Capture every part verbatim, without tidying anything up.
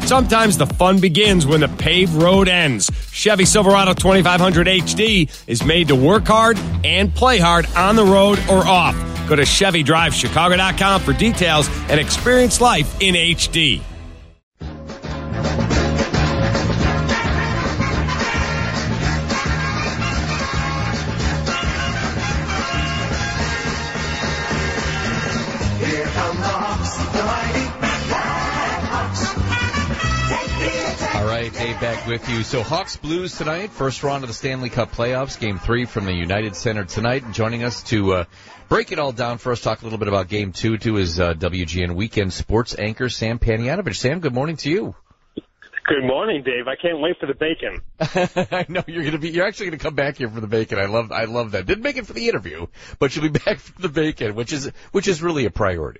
Sometimes the fun begins when the paved road ends. Chevy Silverado twenty-five hundred H D is made to work hard and play hard on the road or off. Go to Chevy Drive Chicago dot com for details and experience life in H D. Dave back with you. So Hawks Blues tonight, first round of the Stanley Cup playoffs, game three from the United Center tonight. And joining us to uh, break it all down for us, talk a little bit about game two, too, is uh, W G N weekend sports anchor Sam Panayotovich. Sam, good morning to you. Good morning, Dave. I can't wait for the bacon. I know you're going to be. You're actually going to come back here for the bacon. I love. I love that. Didn't make it for the interview, but you'll be back for the bacon, which is which is really a priority.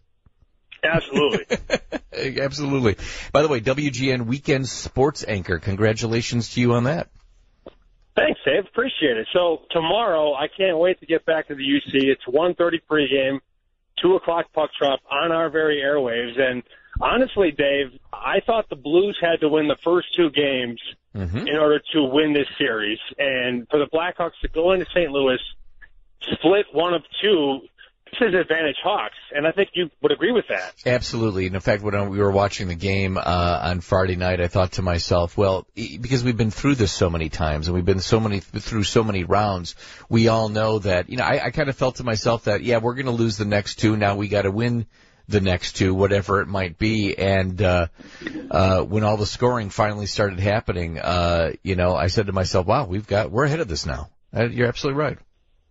Absolutely. Absolutely. By the way, W G N weekend sports anchor. Congratulations to you on that. Thanks, Dave. Appreciate it. So tomorrow, I can't wait to get back to the U C. It's one thirty pregame, two o'clock puck drop on our very airwaves. And honestly, Dave, I thought the Blues had to win the first two games mm-hmm. in order to win this series. And for the Blackhawks to go into Saint Louis, split one of two, this is advantage Hawks, and I think you would agree with that. Absolutely. And in fact, when we were watching the game uh, on Friday night, I thought to myself, well, because we've been through this so many times, and we've been so many through so many rounds, we all know that, you know, I, I kind of felt to myself that, yeah, we're going to lose the next two. Now we got to win the next two, whatever it might be. And uh, uh, when all the scoring finally started happening, uh, you know, I said to myself, wow, we've got we're ahead of this now. Uh, you're absolutely right.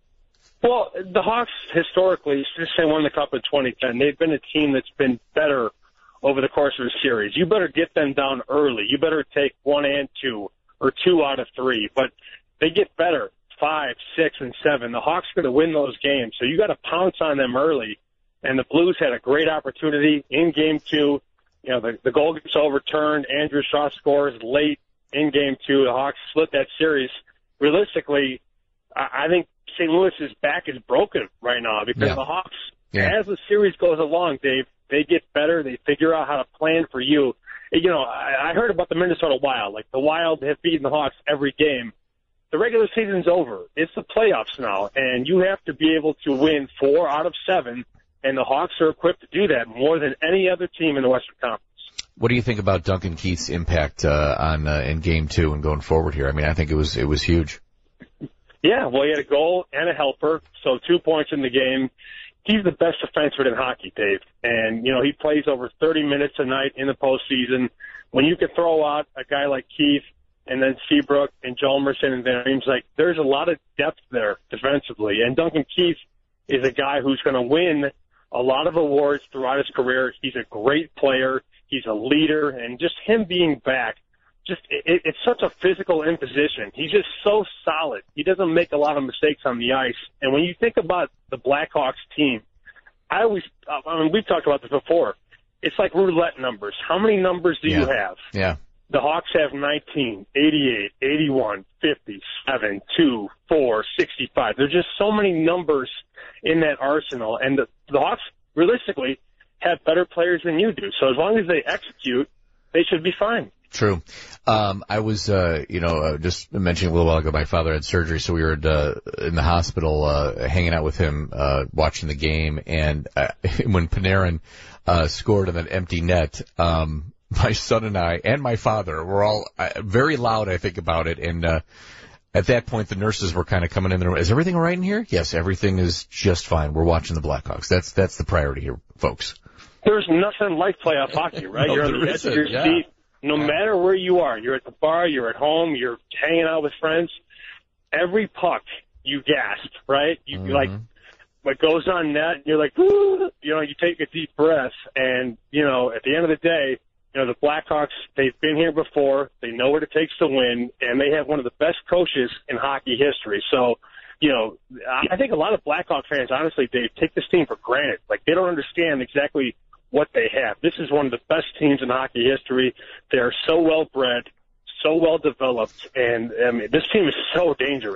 Well, the Hawks, historically, since they won the Cup in twenty ten, they've been a team that's been better over the course of the series. You better get them down early. You better take one and two or two out of three. But they get better, five, six, and seven. The Hawks are going to win those games, so you got to pounce on them early. And the Blues had a great opportunity in game two. You know, the, the goal gets overturned. Andrew Shaw scores late in game two. The Hawks split that series. Realistically, I, I think Saint Louis's back is broken right now because yeah. the Hawks, yeah. as the series goes along, Dave, they get better. They figure out how to plan for you. You know, I, I heard about the Minnesota Wild. Like, the Wild have beaten the Hawks every game. The regular season's over. It's the playoffs now, and you have to be able to win four out of seven, and the Hawks are equipped to do that more than any other team in the Western Conference. What do you think about Duncan Keith's impact uh, on uh, in game two and going forward here? I mean, I think it was it was huge. Yeah, well, he had a goal and a helper, so two points in the game. He's the best defenseman in hockey, Dave. And, you know, he plays over thirty minutes a night in the postseason. When you can throw out a guy like Keith and then Seabrook and Hjalmarsson and Van Reems, like, there's a lot of depth there defensively. And Duncan Keith is a guy who's going to win a lot of awards throughout his career. He's a great player. He's a leader. And just him being back, Just it, it's such a physical imposition. He's just so solid. He doesn't make a lot of mistakes on the ice. And when you think about the Blackhawks team, I always, I mean, we've talked about this before. It's like roulette numbers. How many numbers do yeah. you have? Yeah. The Hawks have nineteen, eighty-eight, eighty-one, fifty, seven, two, four, sixty-five. There's just so many numbers in that arsenal. And the, the Hawks, realistically, have better players than you do. So as long as they execute, they should be fine. True. Um, I was, uh, you know, uh, just mentioning a little while ago, my father had surgery, so we were uh, in the hospital uh, hanging out with him, uh, watching the game. And uh, when Panarin uh, scored on that empty net, um, my son and I and my father were all uh, very loud, I think, about it. And uh, at that point, the nurses were kind of coming in the room. Is everything all right in here? Yes, everything is just fine. We're watching the Blackhawks. That's that's the priority here, folks. There's nothing like playoff hockey, right? No, You're on the edge of your yeah. seat. No matter where you are, you're at the bar, you're at home, you're hanging out with friends, every puck you gasp, right? You mm-hmm. like what goes on net, you're like, woo, you know, you take a deep breath, and, you know, at the end of the day, you know, the Blackhawks, they've been here before, they know what it takes to win, and they have one of the best coaches in hockey history. So, you know, I think a lot of Blackhawk fans, honestly, they take this team for granted. Like, they don't understand exactly what they have. This is one of the best teams in hockey history. They're so well bred, so well developed, and I mean, this team is so dangerous.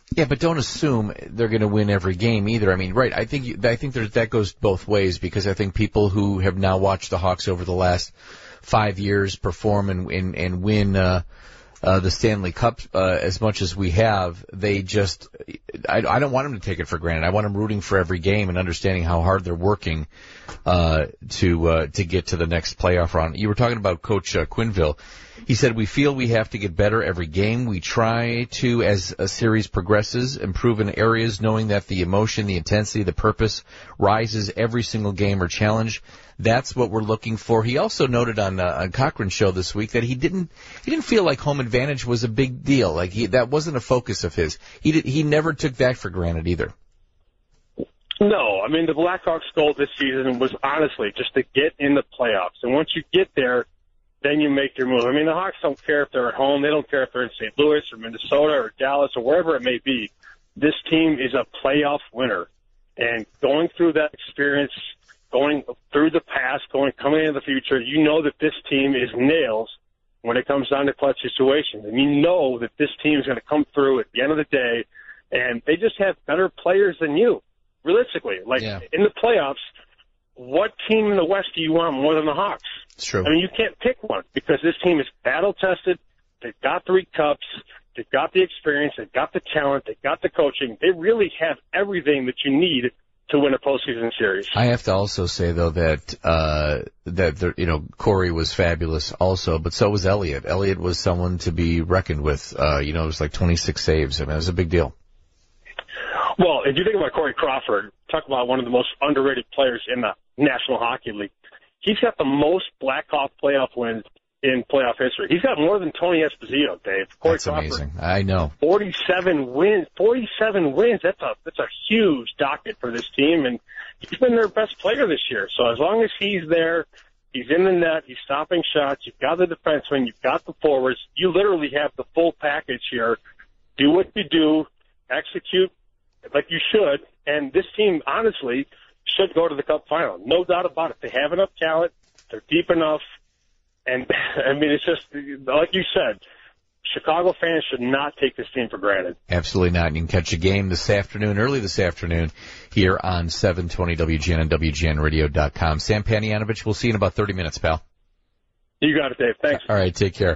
Yeah, but don't assume they're going to win every game either. I mean, right? I think you, I think there's, that goes both ways, because I think people who have now watched the Hawks over the last five years perform and and, and win uh, uh, the Stanley Cup uh, as much as we have, they just I, I don't want them to take it for granted. I want them rooting for every game and understanding how hard they're working uh, to uh, to get to the next playoff round. You were talking about Coach uh, Quenneville. He said, we feel we have to get better every game. We try to, as a series progresses, improve in areas knowing that the emotion, the intensity, the purpose rises every single game or challenge. That's what we're looking for. He also noted on, uh, on Cochran's show this week that he didn't he didn't feel like home advantage was a big deal. Like he, that wasn't a focus of his. He did, he never took that for granted either. No, I mean, the Blackhawks' goal this season was honestly just to get in the playoffs. And once you get there, then you make your move. I mean, the Hawks don't care if they're at home. They don't care if they're in Saint Louis or Minnesota or Dallas or wherever it may be. This team is a playoff winner. And going through that experience, going through the past, going coming into the future, you know that this team is nails when it comes down to clutch situations. And you know that this team is going to come through at the end of the day, and they just have better players than you, realistically. Like, yeah. In the playoffs, what team in the West do you want more than the Hawks? It's true. I mean, you can't pick one because this team is battle-tested. They've got three cups. They've got the experience. They've got the talent. They've got the coaching. They really have everything that you need to win a postseason series. I have to also say, though, that, uh, that, there, you know, Corey was fabulous also, but so was Elliott. Elliott was someone to be reckoned with. Uh, you know, it was like twenty-six saves. I mean, it was a big deal. Well, if you think about Corey Crawford, talk about one of the most underrated players in the National Hockey League. He's got the most Blackhawk playoff wins in playoff history. He's got more than Tony Esposito, Dave. Corey That's Crawford, amazing. I know. Forty-seven wins. Forty-seven wins. That's a that's a huge docket for this team, and he's been their best player this year. So as long as he's there, he's in the net, he's stopping shots. You've got the defenseman, you've got the forwards. You literally have the full package here. Do what you do, execute like you should, and this team, honestly, should go to the Cup final. No doubt about it. They have enough talent. They're deep enough. And, I mean, it's just, like you said, Chicago fans should not take this team for granted. Absolutely not. And you can catch a game this afternoon, early this afternoon, here on seven twenty W G N and W G N radio dot com. Sam Panayotovich, we'll see you in about thirty minutes, pal. You got it, Dave. Thanks. All right, take care.